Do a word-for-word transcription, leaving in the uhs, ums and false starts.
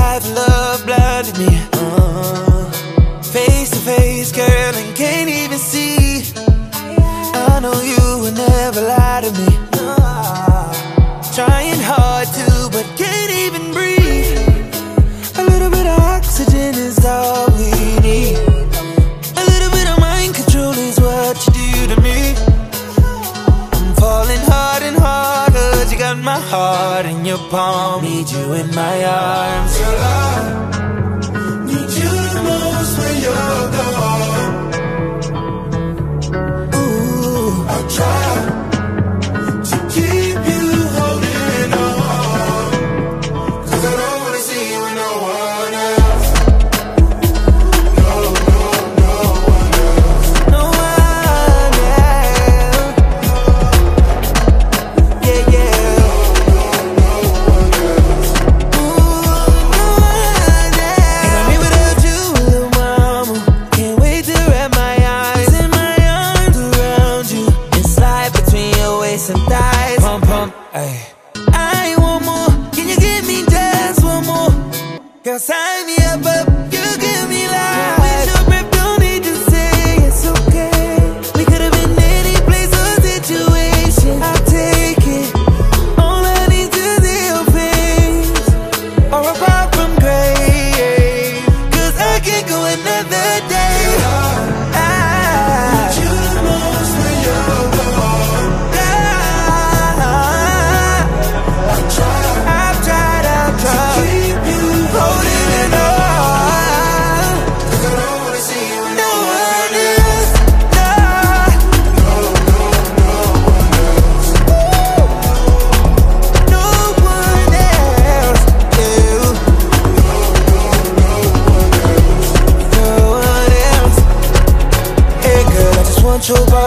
life, love blinded me. uh, Face to face, girl, and can't even see. I know you would never lie to me. uh, Trying hard to, but can't even breathe. A little bit of oxygen is all we need. A little bit of mind control is what you do to me. I'm falling hard and harder. You got my heart in your palm, need you in my arms. Girl, I need you the most when you're gone. Ooh, I'll try to keep you holding on, 'cause I don't wanna see you with no one else. No, no, no one else. No one else. Yeah, yeah. No, no, no one else. Ooh, no one else. And I'm here without you, little mama. Can't wait to wrap my eyes in my arms around you and slide between your waist and thighs. Pump, pump, ay. I want more. Can you give me just one more? Girl, sign me up, up. You give me life. With your breath, don't need to say it's okay. We could have been any place or situation. I'll take it. All I need to see your face, or apart from grave, 'cause I can't go another day. I, Need you the most when you're gone. I, I'll try I've tried, I've to tried. keep you Holding it on. 'cause I don't wanna see you with No no one one else. else. No, No, no, no one else. no one else. You, no one else. Hey girl, I just want your body.